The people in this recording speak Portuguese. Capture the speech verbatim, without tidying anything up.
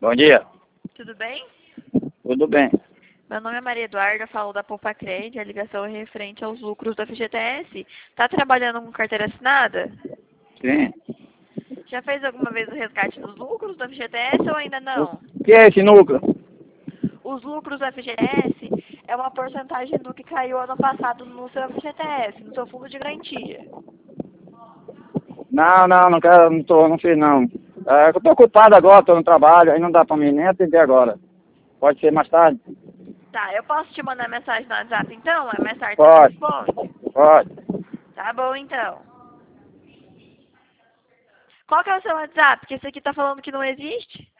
Bom dia. Tudo bem? Tudo bem. Meu nome é Maria Eduarda, falo da Poupa Cred, a ligação é referente aos lucros da F G T S. Tá trabalhando com carteira assinada? Sim. Já fez alguma vez o resgate dos lucros da F G T S ou ainda não? O que é esse núcleo? Os lucros da F G T S é uma porcentagem do que caiu ano passado no seu F G T S, no seu fundo de garantia. Não, não, não quero, não tô, não fiz não. É, eu tô ocupado agora, tô no trabalho, aí não dá pra mim nem atender agora. Pode ser mais tarde? Tá, eu posso te mandar mensagem no WhatsApp então? É mais tarde você me Pode, responde? pode. Tá bom então. Qual que é o seu WhatsApp? Porque esse aqui tá falando que não existe.